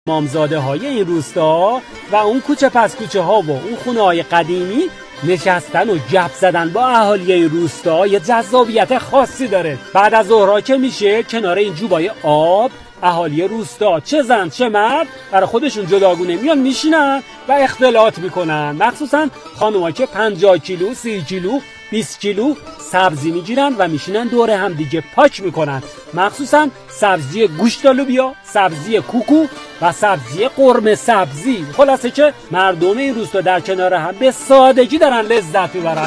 مامزاده های این روستا و اون کوچه پس کوچه ها و اون خونه های قدیمی نشستن و گپ زدن با اهالی این روستا یه جذابیت خاصی داره. بعد از ظهرها که میشه کنار این جوبای آب اهالی روستا چه زن چه مرد برای خودشون جداگونه میان میشینن و اختلاط میکنن، مخصوصا خانوما که 50 کیلو 30 کیلو 20 کیلو سبزی میگیرن و میشینن دور هم دیگه پاک میکنن، مخصوصا سبزی گوشت لوبیا، سبزی کوکو و سبزی قرمه سبزی. خلاصه که مردم این روستا در کنار هم به سادگی دارن لذت میبرن.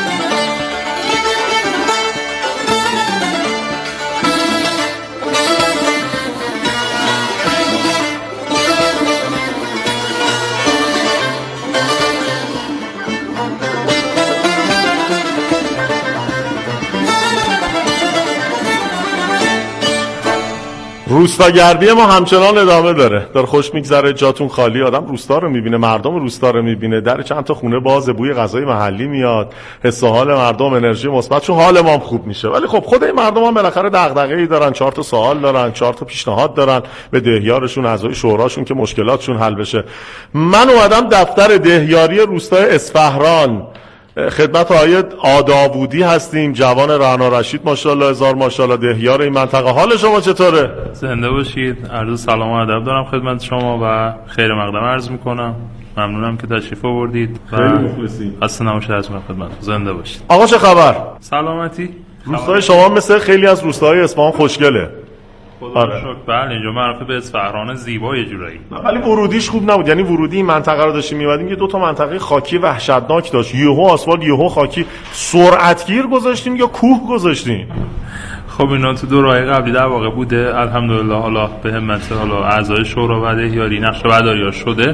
روستاگردی ما همچنان ادامه داره خوش میگذره، جاتون خالی، آدم روستا رو میبینه، مردم روستا رو میبینه، در چند تا خونه بازه، بوی غذای محلی میاد، حس و حال مردم، انرژی مثبت، چون حال ما هم خوب میشه. ولی خب خود این مردم هم بالاخره دغدغه‌ای دارن، 4 تا سوال دارن، 4 تا پیشنهاد دارن به دهیارشون، اعضای شوراشون که مشکلاتشون حل بشه. من اومدم دفتر دهیاری روستای اصفهان، خدمت آقای آدابودی هستیم، جوان رعنا رشید ماشاءالله، هزار ماشاءالله، دهیار این منطقه. حال شما چطوره؟ زنده باشید. عرض سلام و ادب دارم خدمت شما و خیر مقدم عرض میکنم. ممنونم که تشریف آوردید. خیلی مخلصیم. خسته نباشید از خدمت. زنده باشید. آقا چه خبر؟ سلامتی. روستای شما مثل خیلی از روستاهای اصفهان خوشگله. آره. شکر. بله اینجا معروفه به اصفهان زیبا یه جورایی. ولی ورودیش خوب نبود، یعنی ورودی این منطقه رو داشتیم می‌اومدیم، یه 2 تا منطقه خاکی وحشتناک داشت، یهو آسفالت یهو خاکی. سرعتگیر گذاشتیم یا کوه گذاشتیم؟ خب اینا تو 2 راهی قبلی در واقع بوده. الحمدلله حالا به همت حالا اعضای شورا و دهیاری نقشه برداری شده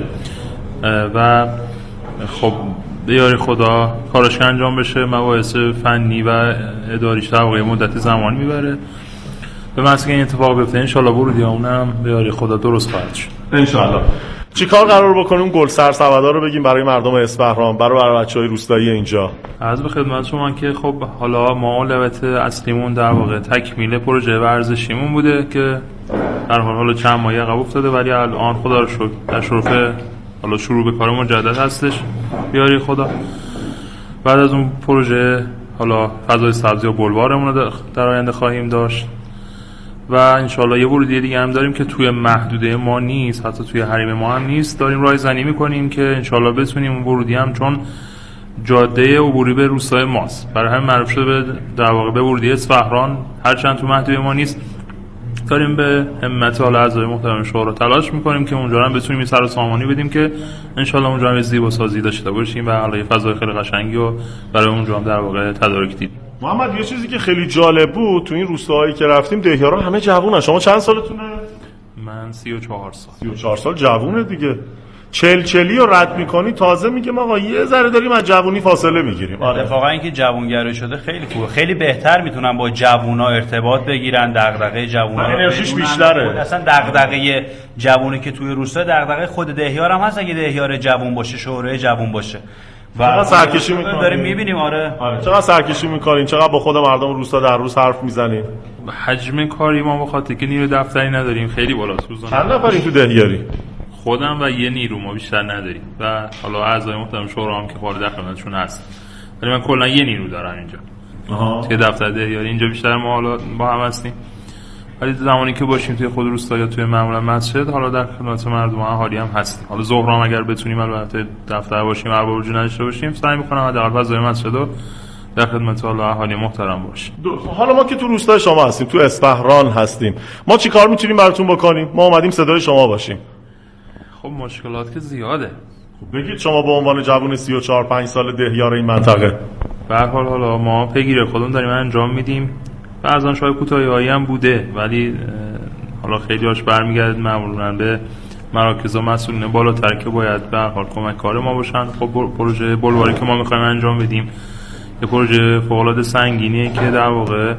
و خب به یاری خدا کارش انجام بشه، مباحث فنی و اداریش در واقع مدت زمانی میبره. به مسئله این اتفاق بیفته ان شاء الله ورودیامونم به یاری خدا درست خواهد شد ان شاء الله. چیکار قرار بکنیم گل سرسودا رو بگیم برای مردم اصفهان، برای بچهای روستایی اینجا؟ عرض به خدمت شما که خب حالا ما لبت اصلیمون در واقع تکمیل پروژه ورزشیمون بوده که در حال چند ماهی عقب افتاده، ولی الان خدا رو شکر در شرف حالا شروع به کار مجدد هستش به یاری خدا. بعد از اون پروژه حالا فضای سبزی و بلوارمون رو در آینده خواهیم داشت و انشالله یه ورودی دیگه هم داریم که توی محدوده ما نیست، حتی توی حریم ما هم نیست، داریم رایزنی میکنیم که انشالله بتونیم اون ورودی هم، چون جاده عبوری به روستای ماست، برای همین معروف شده به در واقع به ورودی اصفهان، هرچند تو محدوده ما نیست، داریم به همت حال اعضای محترم شورا تلاش میکنیم که اونجا هم بتونیم این سر و سامانی بدیم که انشالله اونجا هم زیباسازی داشته باشیم و حالا یه فضای خیلی قشنگی و برای اونجا هم در واقع تدارک دیدیم. محمد یه چیزی که خیلی جالب بود تو این روستاهایی که رفتیم، دهیارا همه جوونن. شما چند سالتونه؟ من 34 سال. 34 سال جوونه دیگه. چلی رو رد میکنی تازه میگم آقا یه ذره داریم از جوونی فاصله میگیریم. اتفاقا اینکه جوونگرایی شده خیلی خوبه، خیلی بهتر میتونن با جوونا ارتباط بگیرن، دغدغه جوونا انرژیش بیشتره. اصلا دغدغه جوونی که توی روستا دغدغه خود دهیار هم هست، اگه دهیار جوون باشه، شورای جوون باشه. چقدر سرکشی میکنین؟ داریم میبینیم. آره. چقدر سرکشی میکنین؟ چقدر با خود مردم روستا در روز حرف میزنین؟ حجم کاری ما به خاطر که نیرو دفتری نداریم خیلی بالاست. روزانه چند نفرین تو دهیاری؟ خودم و یه نیرو، ما بیشتر نداریم و حالا اعضای محترم شورا هم که وارد خدمتشون هست، ولی من کلا یه نیرو دارم اینجا توی دفتر دهیاری. اینجا بیشتر ما حالا با هم هستیم، ولی زمانی که باشیم توی خود روستا یا توی معمولا مسجد حالا در خدمت مردم اهالی هم هستیم. حالا ظهرام اگر بتونیم البته دفتر باشیم، ارباب رجوع نداشته باشیم، سعی می‌کنم حداقل فضای مسجد رو در خدمت حالا اهالی محترم باشیم. حالا ما که تو روستای شما هستیم، تو اصفهان هستیم، ما چی کار می‌تونیم براتون بکنیم؟ ما اومدیم صدای شما باشیم. خب مشکلات که زیاده. خب بگید شما به عنوان جوون 34-5 سال دهیار این منطقه. به هر حال حالا ما پیگیری خودمون داریم انجام میدیم. بعضن شاید کوتاهی‌هایی هم بوده، ولی حالا خیلی هاش برمیگرده معمولاً به مراکز و مسئولین بالاتر که باید به هر حال کمک کار ما باشن. خب پروژه بلواری که ما می‌خوایم انجام بدیم یه پروژه فوق‌العاده سنگینیه که در واقع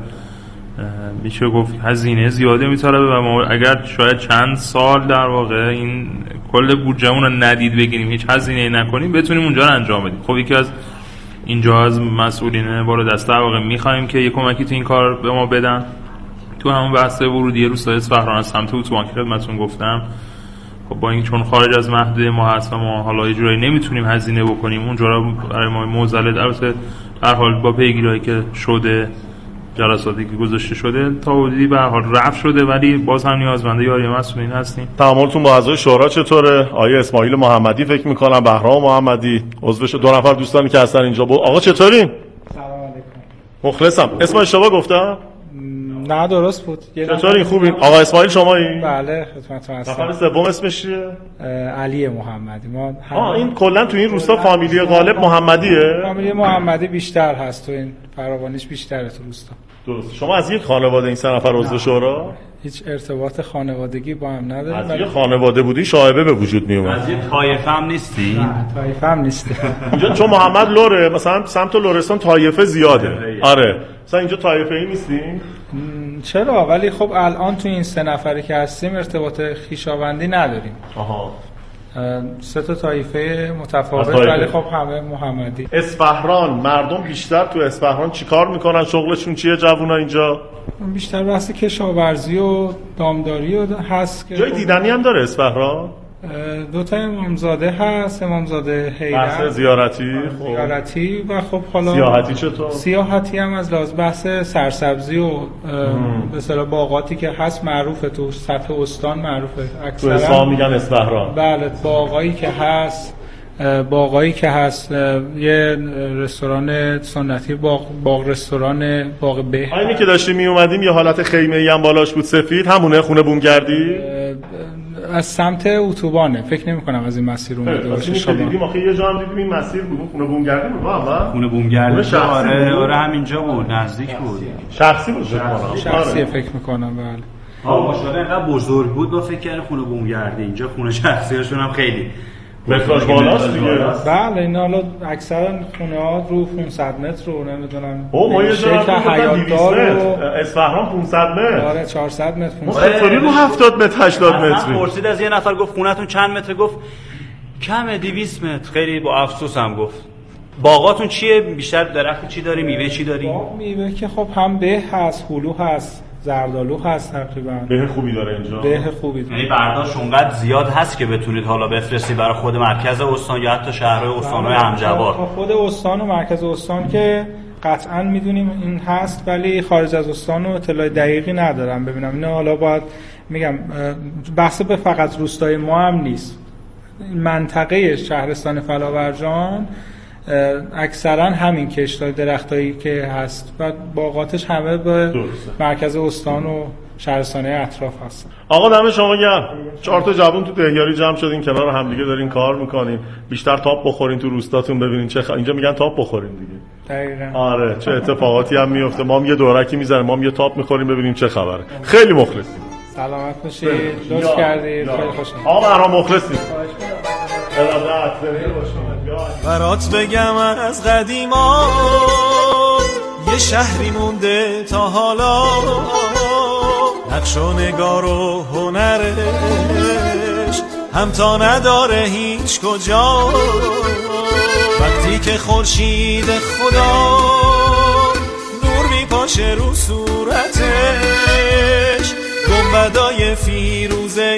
میشه گفت هزینه زیاده میطلبه و ما اگر شاید چند سال در واقع این کل بودجه‌مون رو ندید بگیریم، هیچ هزینه‌ای نکنیم، بتونیم اونجا رو انجام بدیم. خب یکی از اینجا از مسئولین بالا دست در واقع می‌خوایم که یه کمکی تو این کار به ما بدن. تو همون بحث ورودی روستای اصفهان از سمت اتوبان که خدمتتون گفتم خب با این چون خارج از محدوده ما هست و ما حالا یه جورایی نمیتونیم هزینه بکنیم اونجا رو برای ما موزله. البته هر حال با پیگیری که شده، جلساتی که گذاشته شده تا حدودی به هر حال رفع شده، ولی باز هم نیازمنده یاری مسئولین هستیم. تعاملتون با اعضای شورا چطوره؟ آیه اسماعیل محمدی فکر می‌کنم، بهرام محمدی عضوش، 2 نفر دوستانی که هستن اینجا. آقا چطورین؟ سلام علیکم. مخلصم. اسم اشتباه گفتم؟ نه درست بود. چطورین؟ خوبین؟ آقا اسماعیل شمایی؟ بله خدمتتون هستم. نفر سوم اسمش چیه؟ علی محمدی. ما این کلا تو این روستا فامیلی غالب محمدیه؟ فامیلی محمدی بیشتر هست، تو این فراوانیش بیشتره تو روستا. درست. شما از یک خانواده این 3 نفر عضو شورا؟ هیچ ارتباط خانوادگی با هم نداریم. از یک خانواده بودی شایبه به وجود می اومد. از یک طایفه هم نیستی؟ نه طایفه هم نیستی. اینجا چون محمد لوره، مثلا سمت لرستان طایفه زیاده. آره. مثلا اینجا طایفه ای نیستیم؟ چرا؟ ولی خب الان تو این 3 نفری که هستیم ارتباط خویشاوندی نداریم. آها. 3 تا طایفه متفاوت ولی خب همه محمدی. اصفهان، مردم بیشتر تو اصفهان چیکار میکنن؟ شغلشون چیه جوونا اینجا؟ بیشتر بحث کشاورزی و دامداری هست که جای دیدنی هم داره اصفهان؟ 2 تا امامزاده هست، امامزاده بحث حیدر زیارتی و خب حالا سیاحتی چطور؟ سیاحتی هم از لحاظ بحث سرسبزی و به اصطلاح باغاتی که هست معروفه، تو سطح استان معروفه تو اصفهان میگن اصفهان. بله باغایی که هست یه رستوران سنتی باغ رستوران باغ به اینی که داشتیم می اومدیم یه حالت خیمه‌ای هم بالاش بود سفید، همونه خونه بومگردی از سمت اتوبانه، فکر نمی‌کنم از این مسیر اومده باشه. شما دیدیم آخه یه جا هم دیدیم این مسیر بود، خونه بومگردی بود. خونه بومگردی آره همینجا بود، نزدیک بود. شخصی بود شخصی فکر می‌کنم. بله ماشاءالله اینقدر بزرگ بود با فکر کردن خونه بومگردی. اینجا خونه شخصیاشون هم خیلی متراژ بالاست دیگه. بله اینا حالا اکثرا خونه‌ها رو 500 متر رو نمیدونم. ما یه جا حیات‌دار اصفهان 500 متر. آره 400 متر 500 متر رو 70 متر 80 متر. من پرسید از یه نفر گفت خونه‌تون چند متر؟ گفت کمه 200 متر. خیلی با افسوس هم گفت. باغاتون چیه؟ بیشتر درخت چی داری؟ میوه چی داری؟ میوه که خب هم به هست، هلو هست، زردآلو هست، تقریبا به خوبی داره اینجا. به خوبی داره. یعنی برداشت اونقدر زیاد هست که بتونید حالا بفرستی برای خود مرکز استان یا حتی شهرهای استان‌های همجوار. خود استان و مرکز استان که قطعا میدونیم این هست، ولی خارج از استان اطلاع دقیقی ندارم. ببینم اینا حالا باید میگم بحث به فقط روستای ما هم نیست. منطقه شهرستان فلاورجان اکثرا همین کشتای درختایی که هست و باغاتش همه به مرکز استان و شهرستانه اطراف هستن. آقا دم شما گرم. 4 تا جوون تو دهیاری جمع شدین کنار همدیگه دارین کار میکنین. بیشتر تاپ بخورین تو روستاتون، ببینین چه اینجا میگن تاپ بخورین دیگه. دقیقاً. آره چه اتفاقاتی هم میفته. ما هم یه دورکی میزنیم، ما هم یه تاپ میخوریم ببینیم چه خبره. خیلی مخلصیم. سلامت باشید. لطف کردید. خیلی خوشحالم. آقا برام مخلصیم. برات بگم از قدیما یه شهری مونده تا حالا، نقش و نگار و هنرش همتا نداره هیچ کجا. وقتی که خورشید خدا نور میپاشه رو صورتش، گنبدای فیروزه‌ای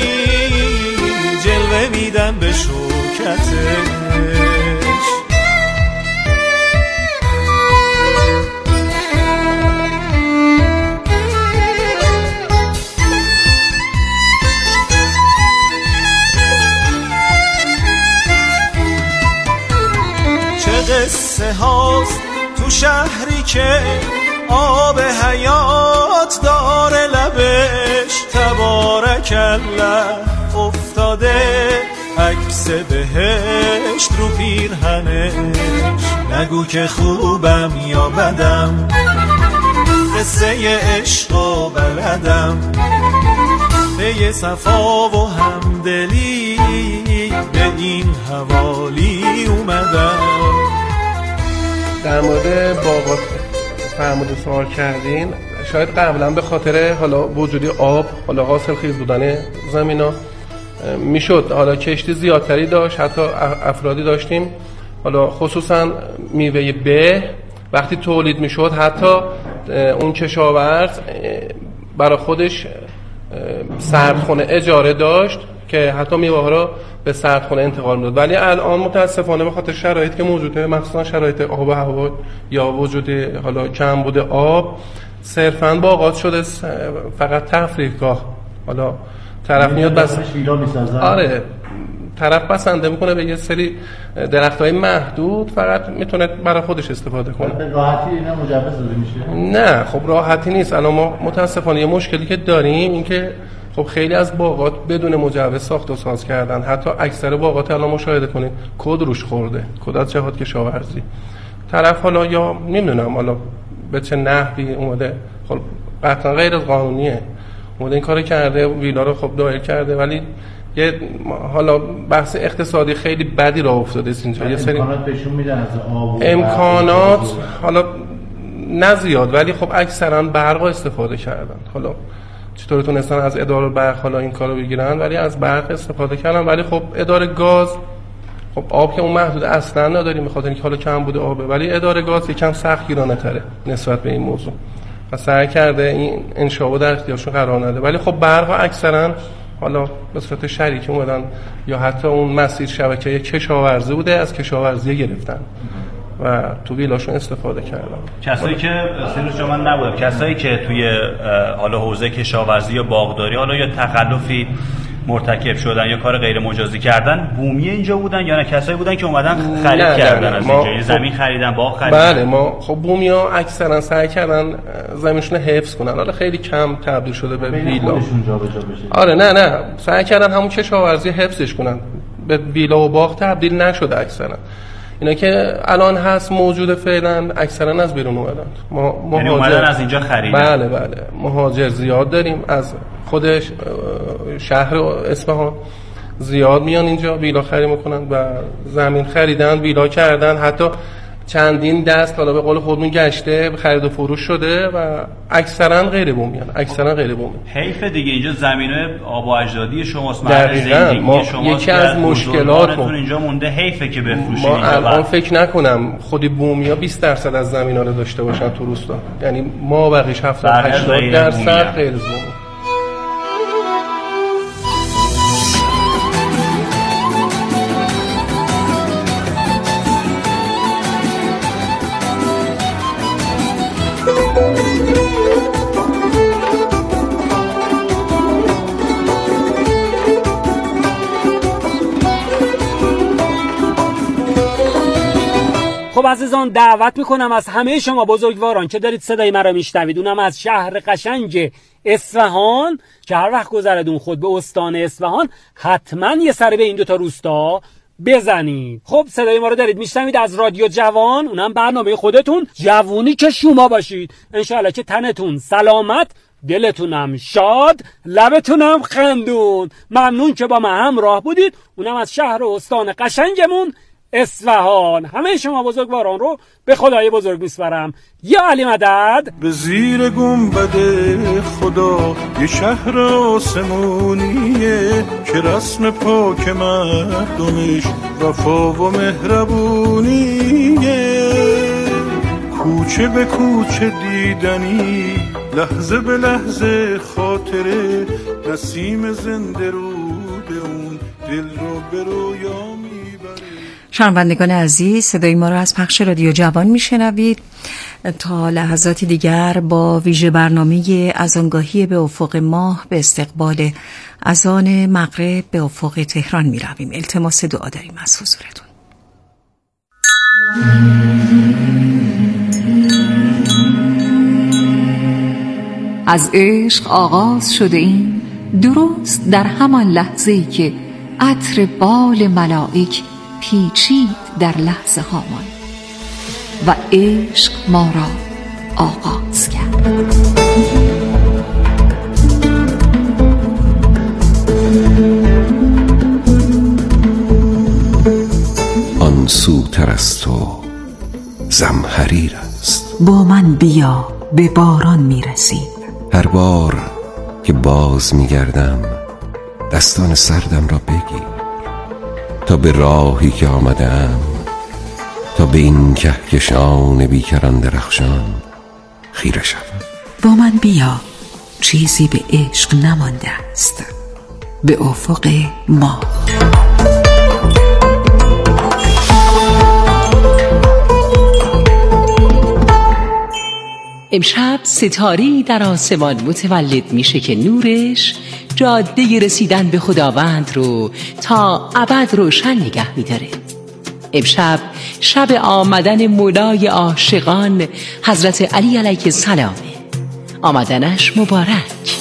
جلوه میدن به شوکتش. چه قصه هاست تو شهری که آب حیات داره لبش، تبارک الله افتاده عکس بهشت رو پیرهنش. نگو که خوبم یا بدم، قصه عشق و بلدم، به یه صفا و همدلی به این حوالی اومدم. در مورد باغات فرموده سوال کردین، شاید قبلا به خاطر حالا وجودی آب، حالا حاصل خیز بودن زمینا میشد حالا کشتی زیادتری داشت، حتی افرادی داشتیم حالا خصوصا میوه به وقتی تولید میشد حتی اون کشاورز برای خودش سردخونه اجاره داشت که حتی میوه‌ها رو به سردخونه انتقال میداد. ولی الان متاسفانه به خاطر شرایطی که موجوده، مخصوصا شرایط آب و هوا یا وجود حالا کمبود آب، صرفاً باغات شده فقط تفریحگاه. حالا طرف میاد بس آره طرف بسنده میکنه به یه سری درخت‌های محدود، فقط میتونه برای خودش استفاده کنه. به راحتی اینا مجوز داده میشه؟ نه خب راحتی نیست. الان ما متاسفانه یه مشکلی که داریم این که خب خیلی از باغات بدون مجوز ساخت و ساز کردن. حتی اکثر باغات الان مشاهده کنید کد روش خورده، کد از جهات کشاورزی. طرف حالا یا نمیدونم حالا به چه نحوی اومده، خب قطعا غیر قانونیه، اومده این کارو کرده، ویلا رو خب دایر کرده، ولی یه حالا بحث اقتصادی خیلی بدی راه افتاده اینجا. یه سری امکانات بهشون میدن از آب، امکانات حالا نه زیاد، ولی خب اکثرا برق استفاده کردن. حالا چطور تونستن از اداره برق حالا این کارو بگیرن، ولی از برق استفاده کردن. ولی خب اداره گاز، خب آب که اون محدود اصلا نداریم بخاطر اینکه حالا کم بوده آبه، ولی اداره گاز یکم سخت گیرانه تره نسبت به این موضوع و سعی کرده این انشاء در اختیارشون قرار نده. ولی خب برق اکثرا حالا به صورت شریک اومدن یا حتی اون مسیر شبکه کشاورزی بوده از کشاورزی گرفتن و تو ویلاشون استفاده کردن. کسایی که سیروس جا من نبودم، کسایی که توی حالا حوزه کشاورزی یا باغداری حالا یا تخلفی مرتکب شدن یا کار غیر مجازی کردن، بومی اینجا بودن یا نه کسایی بودن که اومدن خرید کردن از اینجا، زمین خریدن، باغ خریدن؟ بله ما خب بومیا اکثرا سعی کردن زمینشون حفظ کنن، حالا خیلی کم تبدیل شده به ویلا. آره نه سعی کردن همون کشاورزی حفظش کنن، به ویلا و باغ تبدیل نشده اکثرا. اینا که الان هست موجود فعلا اکثرا از بیرون اومدن. ما یعنی اومدن از اینجا خریدن. بله مهاجر زیاد داریم از خودش شهر اصفهان زیاد میان اینجا ویلا خرید میکنن و زمین خریدن، ویلا کردن، حتی چندین دست حالا به قول خودمون گشته خرید و فروش شده و اکثرا غیر بومیان، اکثرا غیر بومی. حیف دیگه اینجا زمینای آب و اجدادی شماست، ما یکی از مشکلاتمون اینجا مونده، حیفه که بفروشید. ما الان فکر نکنم خودی بومیا 20% از زمینا رو داشته باشن تو روستا، یعنی ما بقیش 70-80% غیر بومی. خب عزیزان دعوت میکنم از همه شما بزرگواران که دارید صدای مرا میشنوید، اونم از شهر قشنگ اصفهان که هر وقت گذردون خود به استان اصفهان حتما یه سر به این دوتا روستا بزنید. خب صدای ما رو دارید میشنوید از رادیو جوان، اونم برنامه خودتون جوونی که شما باشید. انشاءالله که تنتون سلامت، دلتونم شاد، لبتونم خندون. ممنون که با من همراه بودید، اونم از شهر و استان قشنگمون اصفهان. همه شما بزرگواران رو به خدای بزرگ میسپارم. یا علی مدد. به زیر گنبد خدا یه شهر آسمونیه که رسم پاک مردمش وفا و مهربونیه، کوچه به کوچه دیدنی، لحظه به لحظه خاطره، نسیم زنده رود اون دل رو به رویا میبره. شنوندگان عزیز، صدای ما را از پخش رادیو جوان میشنوید. تا لحظاتی دیگر با ویژه برنامه اذانگاهی به افق ماه به استقبال اذان مغرب به افق تهران می رویم. التماس دعا داریم از حضورتون. از عشق آغاز شده این درست در همان لحظه‌ای که عطر بال ملائک پیچید در لحظه هامان و عشق ما را آغاز کرد. آن سوتر از تو زمهریر است، با من بیا به باران میرسی. هر بار که باز میگردم دستان سردم را بگیر، تا به راهی که آمدم، تا به این کهکشان بیکران درخشان خیره شوم. با من بیا، چیزی به عشق نمانده است. به افق ماه. امشب ستاره‌ای در آسمان متولد میشه که نورش جاده رسیدن به خداوند رو تا ابد روشن نگه میداره. امشب شب آمدن مولای عاشقان حضرت علی علیه السلام، آمدنش مبارک.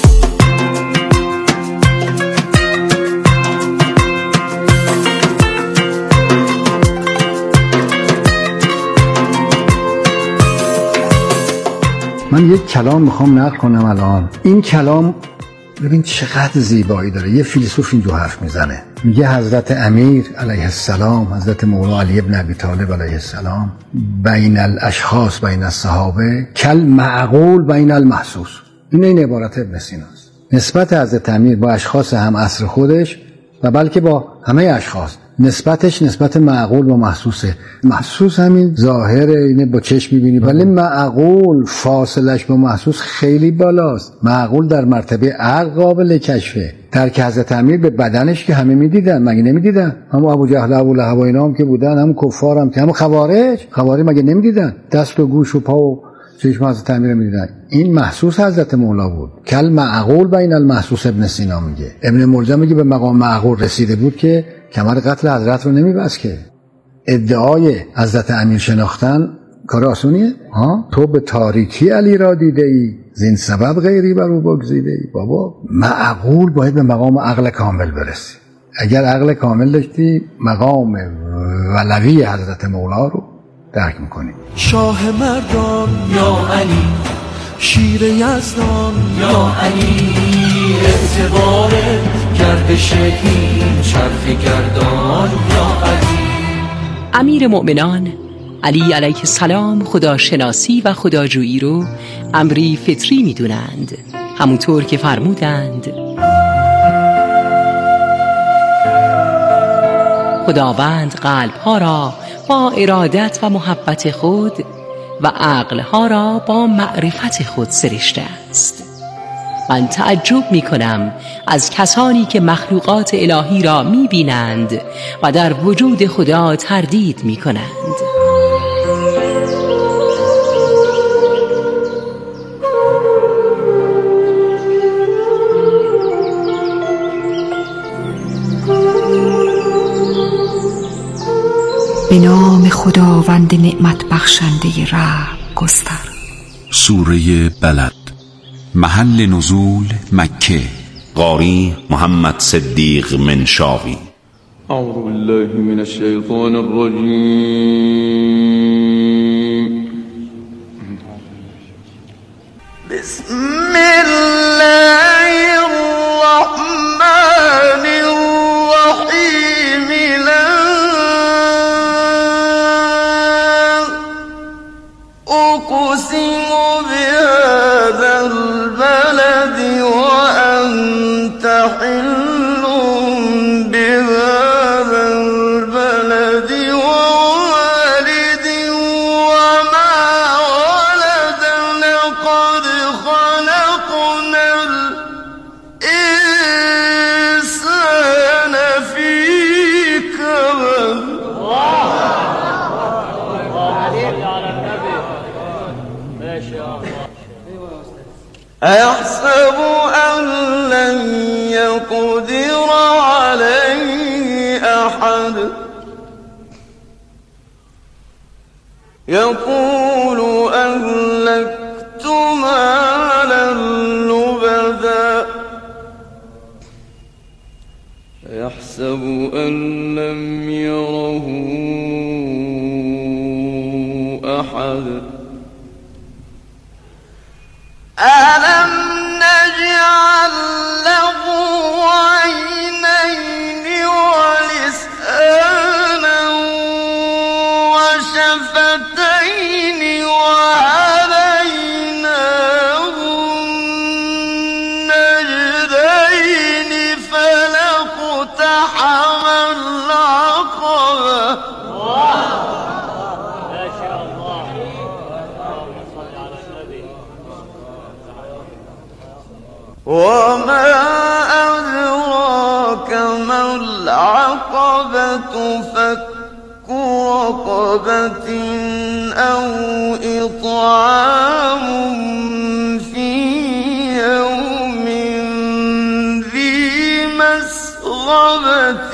من یک کلام میخوام نقل کنم الان. این کلام ببین چقدر زیبایی داره. یه فیلسوف اینجا حرف میزنه، میگه حضرت امیر علیه السلام، حضرت مولا علی ابن ابی طالب علیه السلام، بین الاشخاص بین الصحابه کل معقول بین المحسوس. این عبارت ابن سیناست. نسبت حضرت امیر با اشخاص هم عصر خودش و بلکه با همه اشخاص نسبتش نسبت معقول و محسوسه. محسوس همین ظاهر اینه با چشم میبینی، ولی معقول فاصلش با محسوس خیلی بالاست. معقول در مرتبه عقل قابل کشفه. ترک حضرت امیر به بدنش که همه میدیدن، مگه نمیدیدن؟ هم ابو جهل و ابو لهب و اینا هم که بودن، هم کفار هم که، هم خوارج مگه نمیدیدن؟ دست و گوش و پا و چشم حضرت امیر میدیدن. این محسوس حضرت مولا بود. کل معقول بین المحسوس ابن سینا میگه. ابن ملجم میگه به مقام معقول رسیده بود که کمر قتل حضرت رو نمیبست. که ادعای حضرت امیر شناختن کار آسونیه؟ تو به تاریکی علی را دیده ای، زین سبب غیری بر او بگزیده ای. بابا معقول باید به مقام عقل کامل برسی. اگر عقل کامل داشتی مقام ولوی حضرت مولا رو درک میکنی. شاه مردان یا علی، شیر یزدان یا علی، اعتبار گردش این چرخ گردان یا علی. امیر مؤمنان علی علیه السلام خداشناسی و خداجویی رو امری فطری میدونند، همونطور که فرمودند خداوند قلب‌ها را با ارادت و محبت خود و عقل‌ها را با معرفت خود سرشته است. من تعجب می‌کنم از کسانی که مخلوقات الهی را می‌بینند و در وجود خدا تردید می‌کنند. به نام خداوند نعمت بخشنده رحم گستر. سوره بلد. محل نزول مکه. قاری محمد صدیق منشاوی. اعوذ بالله من الشیطان الرجیم. بسم الله الرحمن الرحیم. أقسم بهذا البلد وأنت حل بهذا البلد ووالد وما ولد. لقد خلقنا الإنسان في كبد. أيحسب أن لن يقدر عليه أحد. يقول أهلكت مالا لبدا. أيحسب أن لم يره أحد. ألم نجعل له عينين ولسانا وشفتين وهديناه النجدين فلاقتحم العقبة. وما أدراك العقبة فك رقبة أو إطعام في يوم ذي مسغبة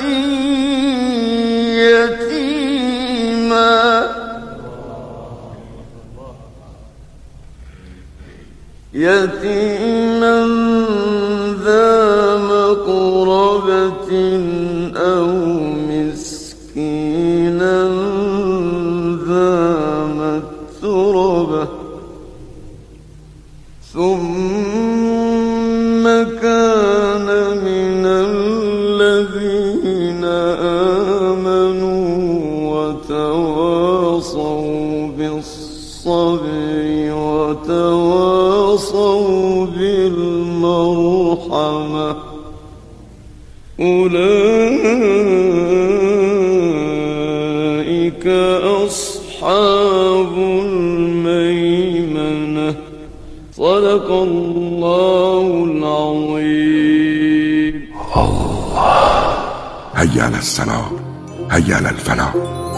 يتيما ذا مقربة أو مسكينا ذا متربة ثم كان من الذين آمنوا وتواصوا بالصبر وتواصوا بالمرحمة أولئك أصحاب الميمنة. صدق الله العظيم. الله. هيا على الصلاة، هيا على الفلاح.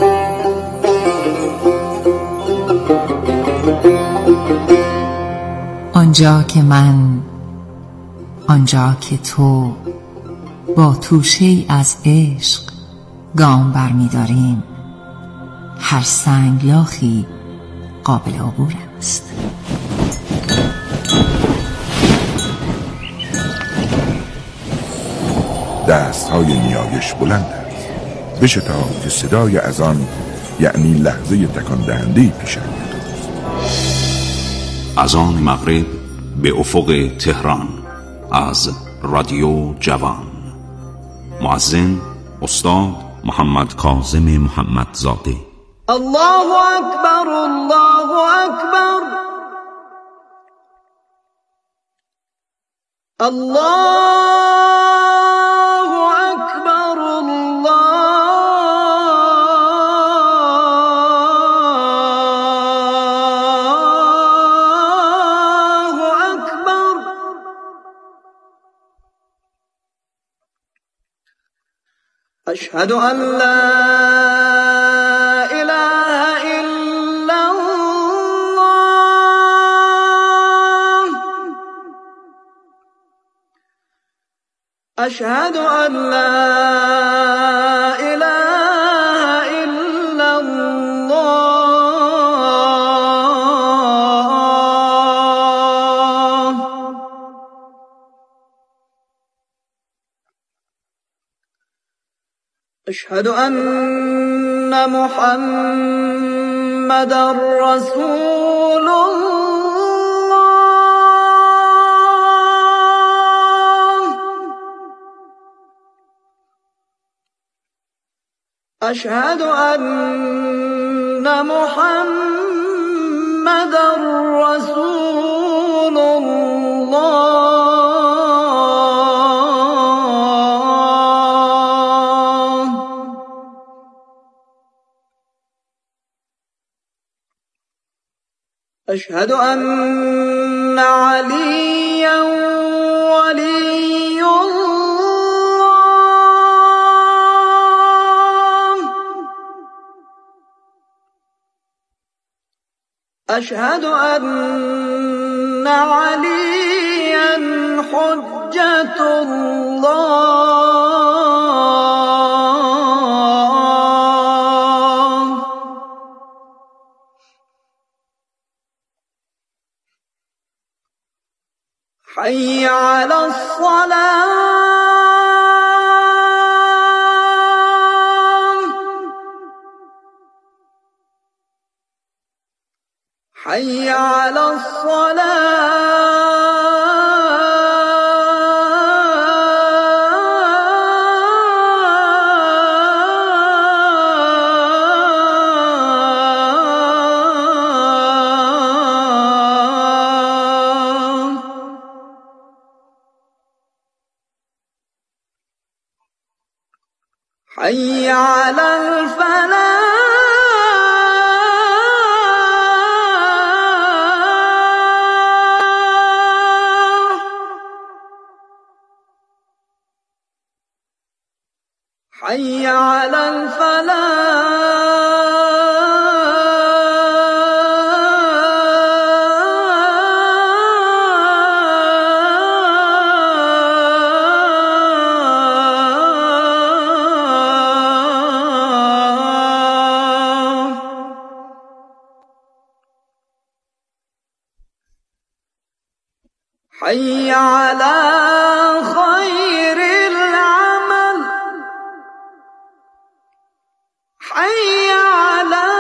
آنجا که من، آنجا که تو با توشه‌ای از عشق گام برمی داریم، هر سنگلاخی قابل عبور است. دستهای نیایش بلند است، بشتاب که صدای اذان یعنی لحظه تکان دهنده پیش آید. اذان مغرب به افق تهران از رادیو جوان. مؤذن استاد محمد کاظم محمدزاده. الله اکبر، الله اکبر، الله اکبر، الله اکبر. اشهد ان لا اله الا الله، اشهد ان لا اله الا الله. اشهد ان محمدا رسول الله. اشهد ان محمدا رسول الله. أشهد أن عليا ولي الله. أشهد أن عليا حجة الله. حي على الصلاة، حي على حي على الفلاح، حي حي على حي على خير العمل حي على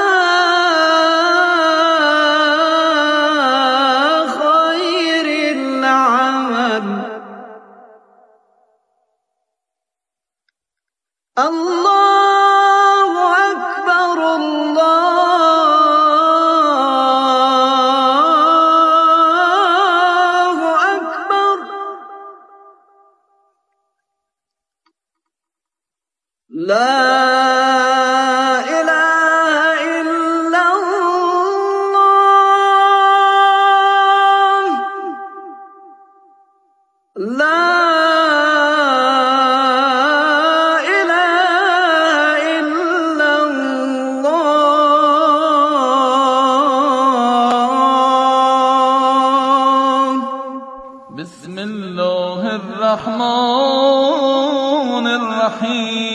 خير العمل الله أكبر لا إله إلا الله لا إله إلا الله بسم الله الرحمن الرحيم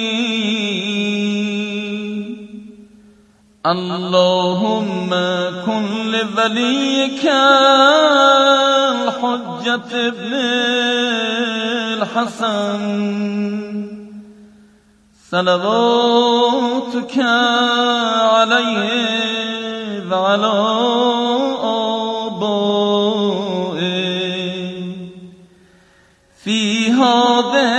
اللهم كن لوليك الحجة ابن الحسن صلواتك عليه وعلى آبائه في هذه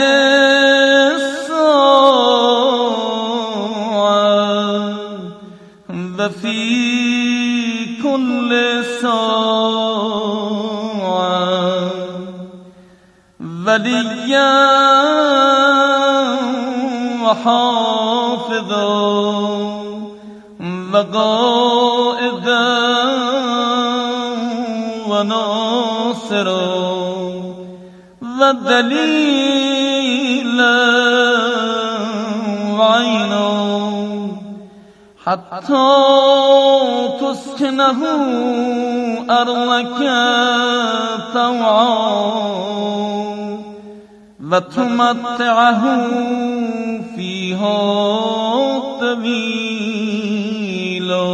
وفي كل ساعة وليا وحافظا وقائدا وناصرا ودليلا وعينا حتى تسكنه أرضك طوعا وتمتعه فيها طويلا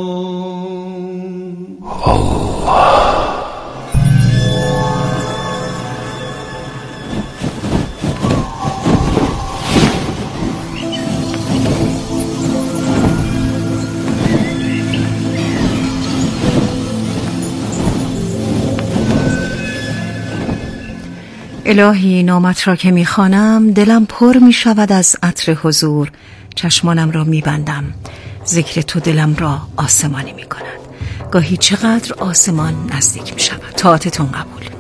الهی نامت را که میخوانم دلم پر میشود از عطر حضور، چشمانم را میبندم، ذکر تو دلم را آسمانی میکند. گاهی چقدر آسمان نزدیک میشود. طاعتتون قبول.